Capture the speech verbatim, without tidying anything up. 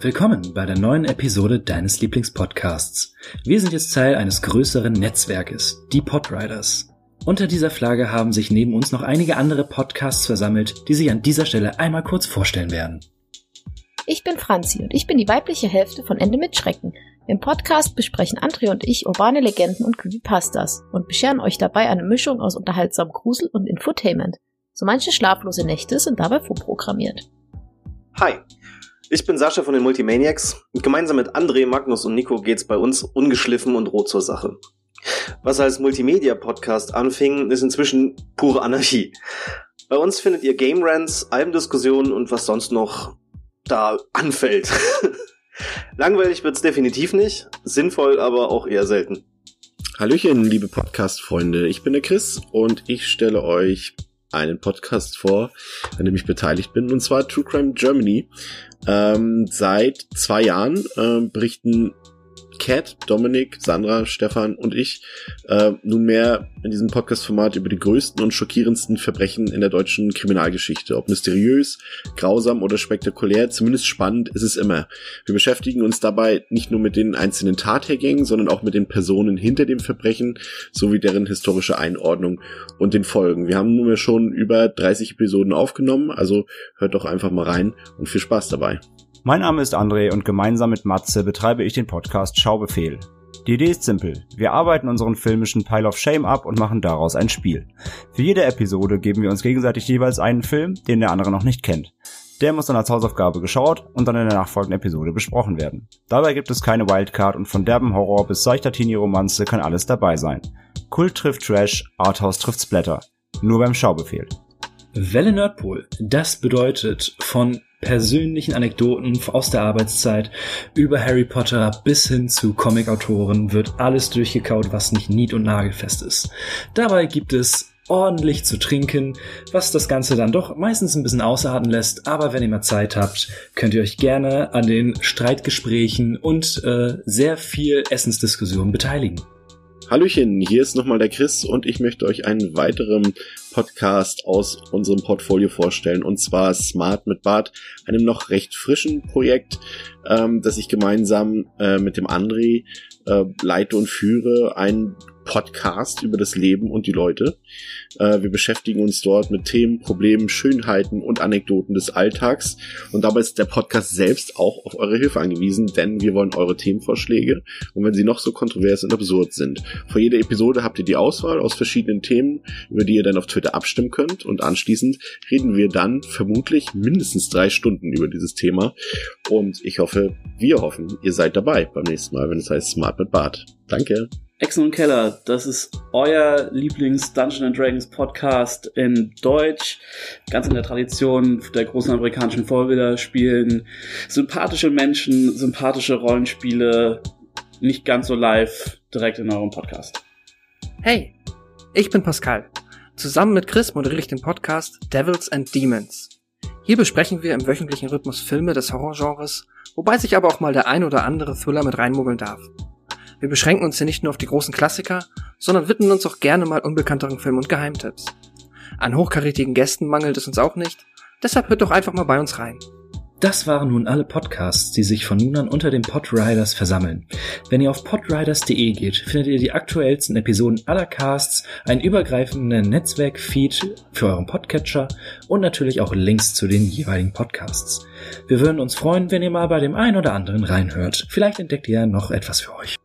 Willkommen bei der neuen Episode deines Lieblingspodcasts. Wir sind jetzt Teil eines größeren Netzwerkes, die Podriders. Unter dieser Flagge haben sich neben uns noch einige andere Podcasts versammelt, die sich an dieser Stelle einmal kurz vorstellen werden. Ich bin Franzi und ich bin die weibliche Hälfte von Ende mit Schrecken. Im Podcast besprechen André und ich urbane Legenden und Creepypastas und bescheren euch dabei eine Mischung aus unterhaltsamem Grusel und Infotainment. So manche schlaflose Nächte sind dabei vorprogrammiert. Hi, ich bin Sascha von den Multimaniacs und gemeinsam mit André, Magnus und Nico geht's bei uns ungeschliffen und roh zur Sache. Was als Multimedia-Podcast anfing, ist inzwischen pure Anarchie. Bei uns findet ihr Game Rants, Albendiskussionen und was sonst noch da anfällt. Langweilig wird's definitiv nicht, sinnvoll aber auch eher selten. Hallöchen, liebe Podcast-Freunde, ich bin der Chris und ich stelle euch einen Podcast vor, an dem ich beteiligt bin, und zwar True Crime Germany. Ähm, seit zwei Jahren äh, berichten Kat, Dominik, Sandra, Stefan und ich äh, nunmehr in diesem Podcast-Format über die größten und schockierendsten Verbrechen in der deutschen Kriminalgeschichte. Ob mysteriös, grausam oder spektakulär, zumindest spannend ist es immer. Wir beschäftigen uns dabei nicht nur mit den einzelnen Tathergängen, sondern auch mit den Personen hinter dem Verbrechen sowie deren historische Einordnung und den Folgen. Wir haben nunmehr schon über dreißig Episoden aufgenommen, also hört doch einfach mal rein und viel Spaß dabei. Mein Name ist André und gemeinsam mit Matze betreibe ich den Podcast Schaubefehl. Die Idee ist simpel. Wir arbeiten unseren filmischen Pile of Shame ab und machen daraus ein Spiel. Für jede Episode geben wir uns gegenseitig jeweils einen Film, den der andere noch nicht kennt. Der muss dann als Hausaufgabe geschaut und dann in der nachfolgenden Episode besprochen werden. Dabei gibt es keine Wildcard und von derbem Horror bis seichter Teenie-Romanze kann alles dabei sein. Kult trifft Trash, Arthouse trifft Splatter. Nur beim Schaubefehl. Welle Nerdpool, das bedeutet von persönlichen Anekdoten aus der Arbeitszeit über Harry Potter bis hin zu Comicautoren wird alles durchgekaut, was nicht nied- und nagelfest ist. Dabei gibt es ordentlich zu trinken, was das Ganze dann doch meistens ein bisschen ausarten lässt, aber wenn ihr mal Zeit habt, könnt ihr euch gerne an den Streitgesprächen und äh, sehr viel Essensdiskussionen beteiligen. Hallöchen, hier ist nochmal der Chris und ich möchte euch einen weiteren Podcast aus unserem Portfolio vorstellen, und zwar Smart mit Bart, einem noch recht frischen Projekt, ähm, das ich gemeinsam äh, mit dem André äh, leite und führe, ein Podcast über das Leben und die Leute. Äh, wir beschäftigen uns dort mit Themen, Problemen, Schönheiten und Anekdoten des Alltags, und dabei ist der Podcast selbst auch auf eure Hilfe angewiesen, denn wir wollen eure Themenvorschläge, und wenn sie noch so kontrovers und absurd sind. Vor jeder Episode habt ihr die Auswahl aus verschiedenen Themen, über die ihr dann auf Twitter abstimmen könnt, und anschließend reden wir dann vermutlich mindestens drei Stunden über dieses Thema, und ich hoffe, wir hoffen, ihr seid dabei beim nächsten Mal, wenn es heißt Smart mit Bart. Danke. Echsen und Keller, das ist euer Lieblings-Dungeons and Dragons Podcast in Deutsch, ganz in der Tradition der großen amerikanischen Vorbilderspielen. Sympathische Menschen, sympathische Rollenspiele, nicht ganz so live, direkt in eurem Podcast. Hey, ich bin Pascal. Zusammen mit Chris moderiere ich den Podcast Devils and Demons. Hier besprechen wir im wöchentlichen Rhythmus Filme des Horrorgenres, wobei sich aber auch mal der ein oder andere Thriller mit reinmogeln darf. Wir beschränken uns hier nicht nur auf die großen Klassiker, sondern widmen uns auch gerne mal unbekannteren Filmen und Geheimtipps. An hochkarätigen Gästen mangelt es uns auch nicht, deshalb hört doch einfach mal bei uns rein. Das waren nun alle Podcasts, die sich von nun an unter den Podriders versammeln. Wenn ihr auf podriders punkt de geht, findet ihr die aktuellsten Episoden aller Casts, einen übergreifenden Netzwerk-Feed für euren Podcatcher und natürlich auch Links zu den jeweiligen Podcasts. Wir würden uns freuen, wenn ihr mal bei dem einen oder anderen reinhört. Vielleicht entdeckt ihr ja noch etwas für euch.